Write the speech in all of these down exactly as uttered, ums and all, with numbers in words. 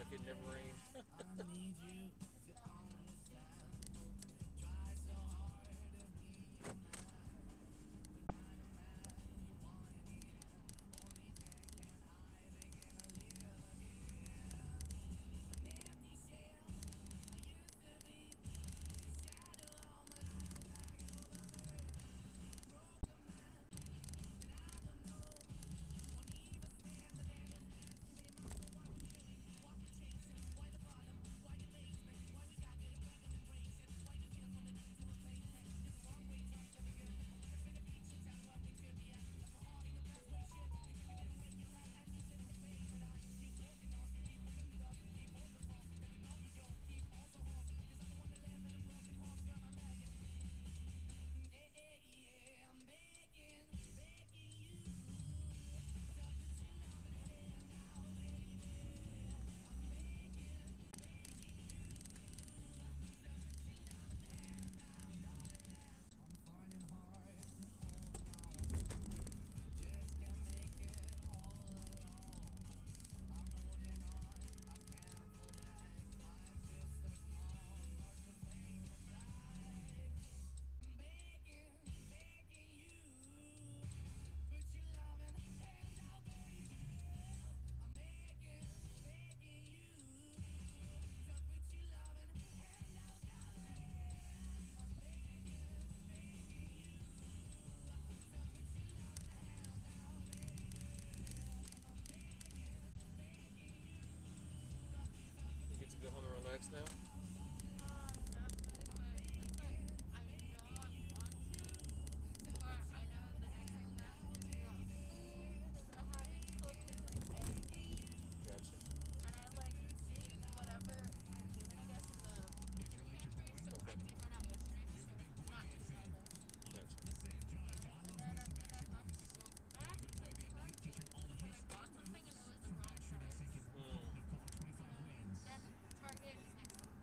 like it never rained. You get to go home and relax now. Um, not really, but it's like I know I want to, but I know the next thing that I have to do honestly is I have to go take like editing, Gotcha. and I like see whatever I'm doing, I guess, in the future cameras, so I Okay. can take one out yesterday for sure, not today though. Gotcha. And then I'm gonna have to go back to Target because I bought something and it was the wrong size. Mm. So then Target is next.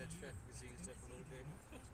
Yeah, traffic has eased up a little bit.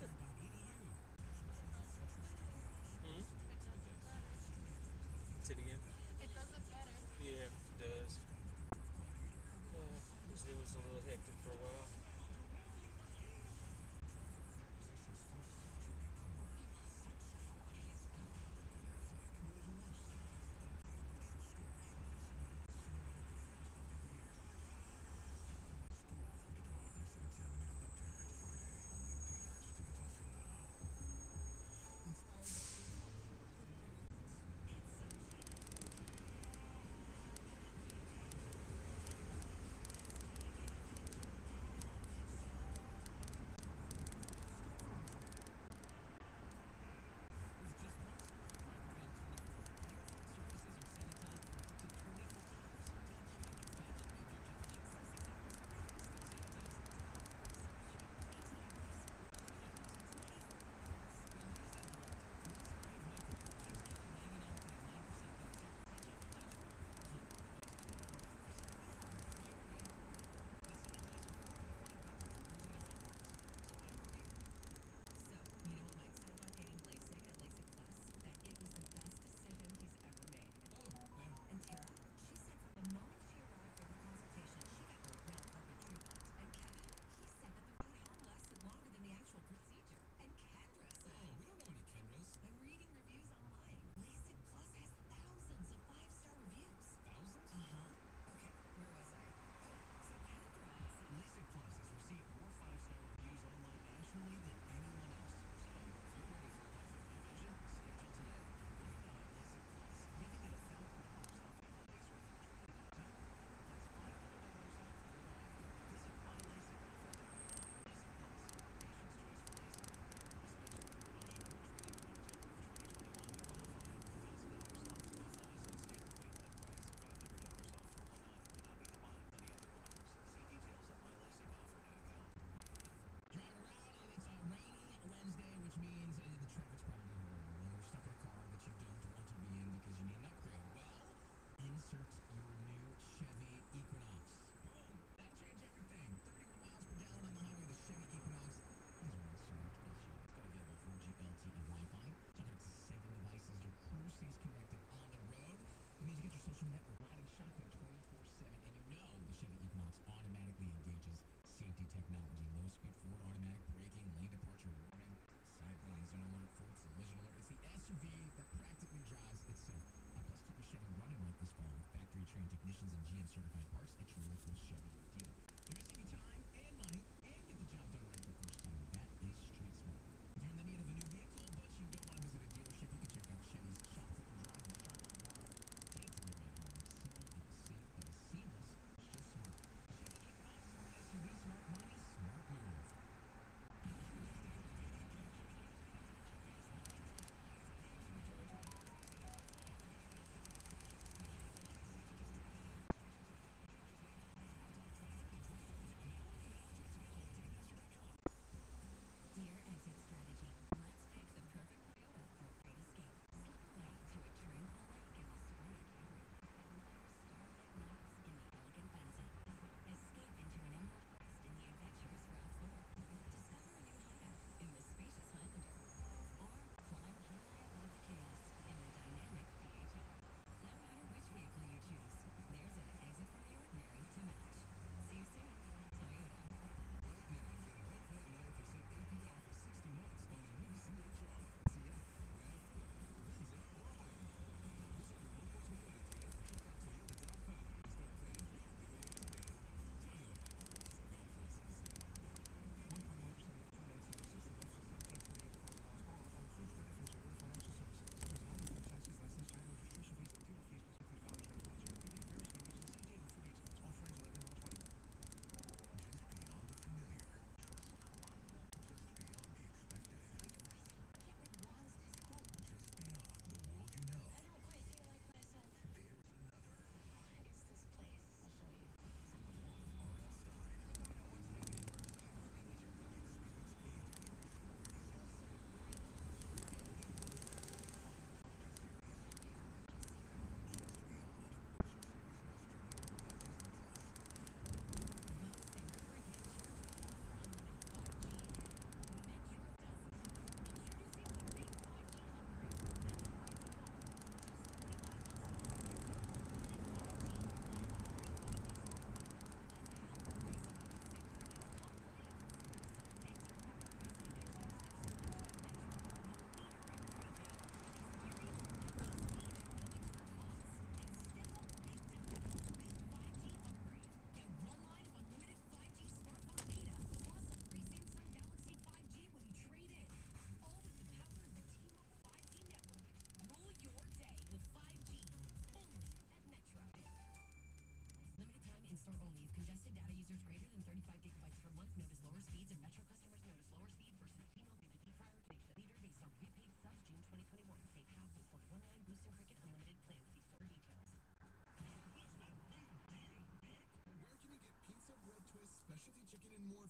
Hmm? It doesn't matter. Say it again. It doesn't matter. Yeah, it does. Uh, this day was a little hectic for a while.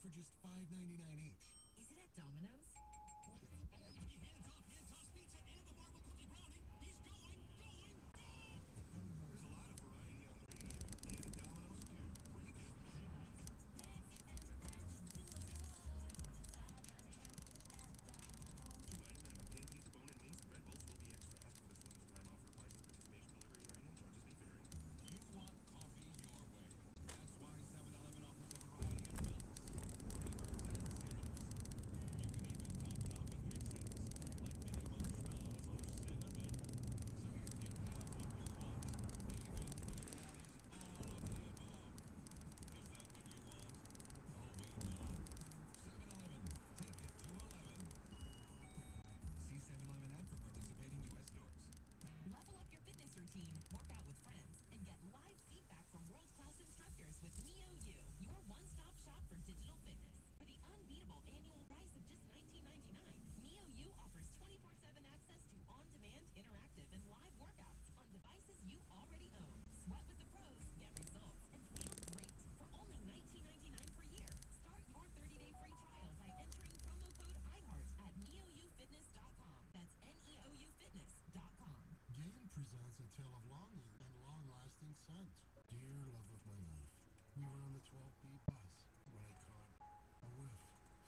for just five ninety-nine each. Is it at Domino's? Hands off, hand toss pizza and the marble cookie brownie. He's going, going, going! There's a lot of variety on the menu, and at Domino's too. Free two ninety-nine with ten pizza, bone, and wings. Red Bulls will be extra. Ask for the slimest time offer. Pricing, participation, delivery, and minimum charges may vary. You want coffee your way. That's why seven eleven offers a variety of milks, flavors, and cereals. You can even top it off with mixins, like mini marshmallows or cinnamon. So you can have what you want, even if it is all of the above. Is that what you want? Oh, we know. seven eleven. Take it to eleven. See seven eleven app for participating U S stores. Level up your fitness routine, work out with friends, and get live feedback from world-class instructors with NeoU, your one-stop shop for digital fitness. For the unbeatable annual price of just nineteen ninety-nine, NeoU offers twenty-four seven access to on-demand, interactive, and live workouts on devices you already own. Sweat with the pros, get results, and feel great for only nineteen ninety-nine per year. Start your thirty-day free trial by entering promo code iHeart at neo u fitness dot com. That's N E O U fitness dot com. Gain presents a tale of longing and long-lasting scent. Dear love of my life, we were on the twelve B bus when I caught a whiff.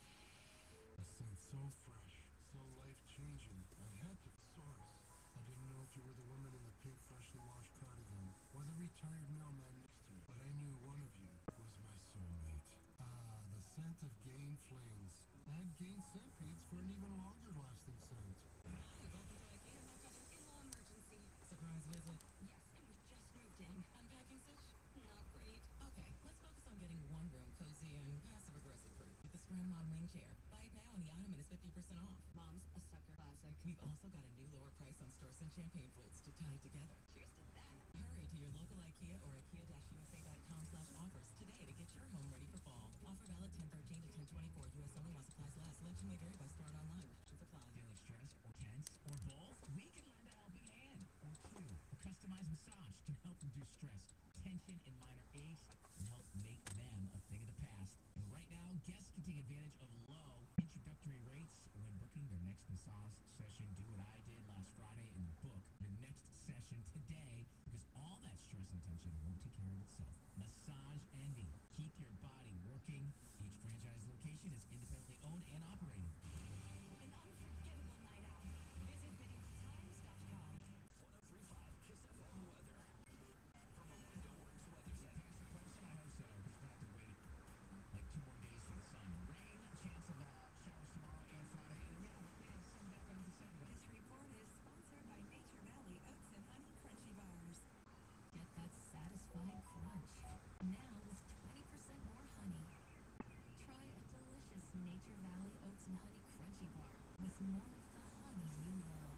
A scent so fresh, so life-changing, I had to source. I didn't know if you were the woman in the pink freshly washed cardigan or the retired mailman next to you, but I knew one of you was my soulmate. Ah, the scent of Gain Flings. Add Gain scent beads for an even longer-lasting scent. Welcome to IKEA. In-law emergency. Surprise visit. Yes, and we just moved in. Unpacking such not great. Okay, let's focus on getting one room cozy and passive aggressive proof with this grandma wing chair. Buy it now and the item is fifty percent off. Mom's a sucker classic. We've also got a new lower price on Storson champagne folds to tie it together. Cheers to that. Hurry to your local IKEA or ikea dash u s a dot com slash offers today to get your home ready for fall. Offer valid ten thirteen to ten twenty-four. U S only while supplies last. Selection may vary by store and online. Restrictions apply. Feeling stressed or tense or both? We can lend a helping hand or two. A customized massage can help reduce stress, tension, and minor aches, and help make them a thing of the past. And right now, guests can take advantage of low introductory rates when booking their next massage session. Do what I did last Friday and book your next session today, because all that stress and tension won't take care of itself. Massage Envy. Keep your body working. Each franchise location is independently owned and operated. An unforgettable night out. Visit video times dot com. one oh three point five Kiss F M weather. From Orlando Works Weather Center. Person, I hope so, because we're going to have to wait like two more days for the sun. Rain, chance of uh, showers tomorrow and Friday. And yeah, we'll get some back on December. This report is sponsored by Nature Valley Oats and Honey Crunchy Bars. Get that satisfying crunch. Now with twenty percent more honey. Try a delicious Nature Valley Oats and Honey Crunchy Bar with more of the honey you love.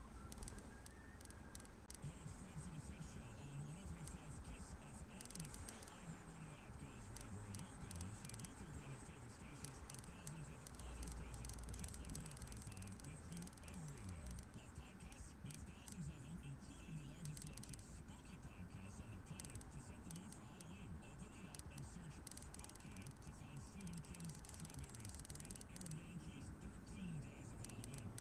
Hey, it's Fred for the Fish Show on one oh three point five Kiss F M, and the free iHeartRadio app goes wherever you go, so you can bring your favorite stations and thousands of other stations just like one oh three point five with you everywhere. Love podcasts? We have thousands of them, including the largest selection of spooky podcasts on the planet to set the mood for Halloween. Open it up and search Spooky to find Stephen King's Strawberry Spring, Aaron Mahnke's thirteen Days of Halloween,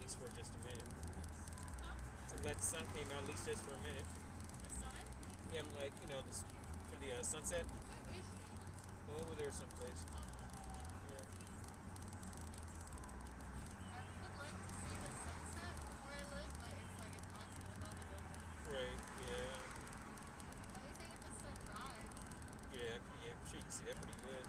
least for just a minute. Huh? I'm glad the sun came out at least just for a minute. The sun? Yeah, I'm like, you know, this, for the uh, sunset. Where is she? Over there someplace. Oh, Yeah. I would like to see the sunset from where I live, but it's like impossible without the building. Right. Yeah. Anything if the sun rises. Yeah. Yeah. I'm sure you can see that pretty good.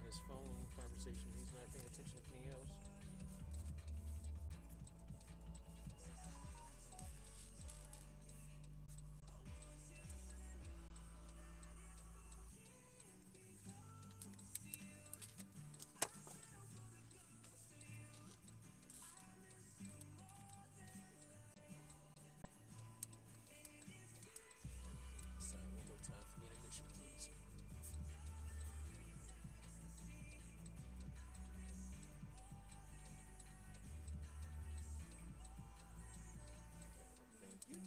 his phone conversation. He's not paying attention to anything else. Sorry, one more time for the intermission, please. Thank you.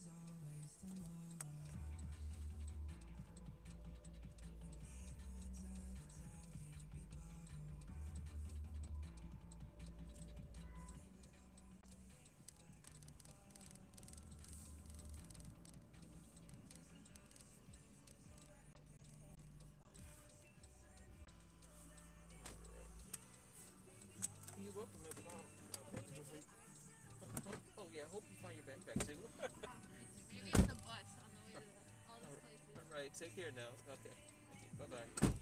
You're welcome, no problem. Oh yeah, I hope you find your backpack too. Maybe on the bus on the way to all these places. All right, take care now. Okay. Bye bye.